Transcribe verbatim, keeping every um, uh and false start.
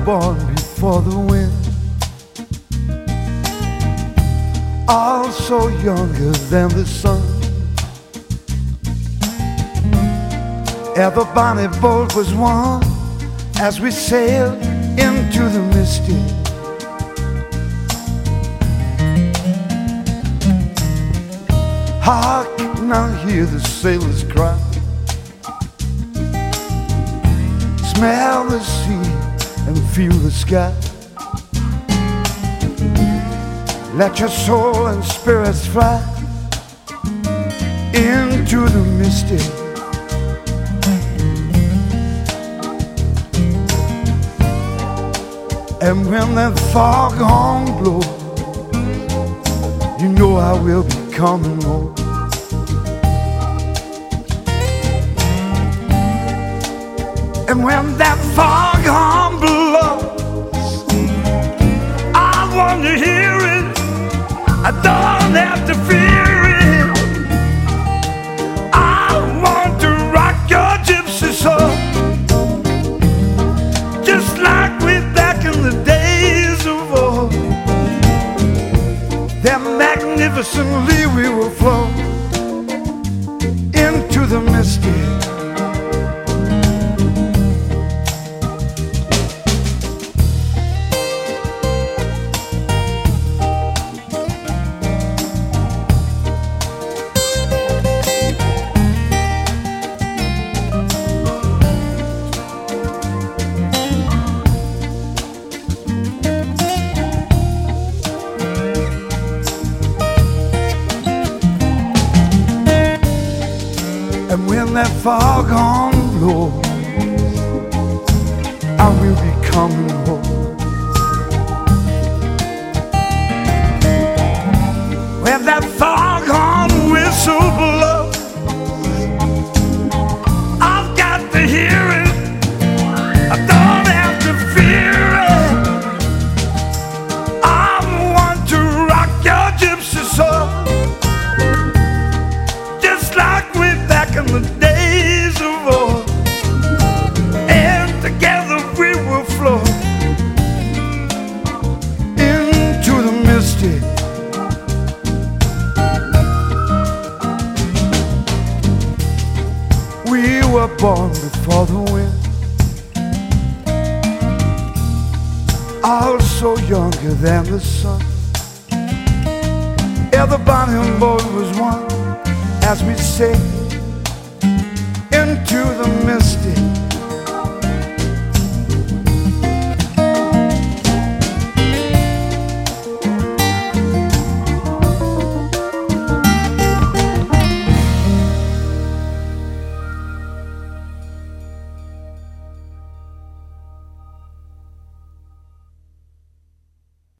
born before the wind, also younger than the sun. Ever bonny boat was one as we sailed into the misty. Hark, now hear the sailors cry, smell the sea and feel the sky. Let your soul and spirits fly into the misty. And when that foghorn blows, you know I will be coming home. And when that foghorn blows, I want to hear it, I don't have to fear it. I want to rock your gypsy soul, just like we back in the days of old. Then magnificently we will flow into the misty. And when that foghorn blows, I will be coming home. When that foghorn whistle blows, I've got to hear it, I don't have to fear it. I want to rock your gypsy soul, just like we back in the days of old. And together we will flow into the misty. We were born before the wind, also younger than the sun. Every bonny boy was one as we sailed into the misty.